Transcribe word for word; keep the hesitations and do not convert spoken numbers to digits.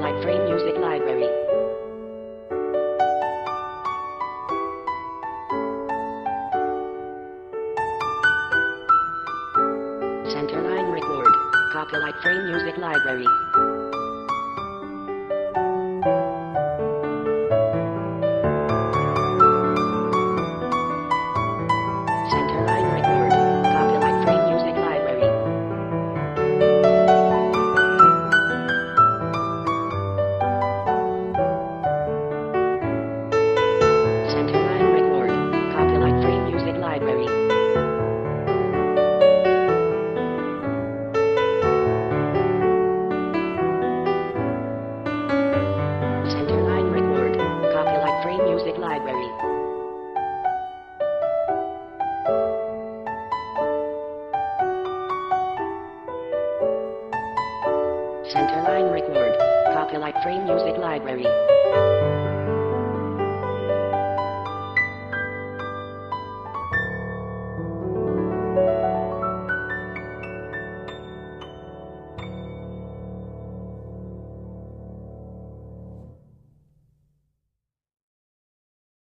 Copyright Free Music Library. Centerline Record. Copyright Free Music Library. Centerline Record. Copyright Free Music Library. Centerline Record. Copyright Free Music Library. Centerline Record. Copyright Free Music Library. Centerline Record. Copyright Free Music Library.